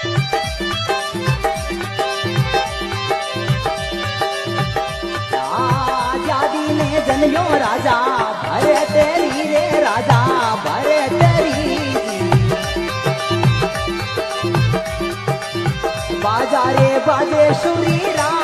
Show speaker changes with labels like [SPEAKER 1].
[SPEAKER 1] जन्यो राजा भरे तेरी रे राजा भरे तेरी बाजारे बाजे सुरी राम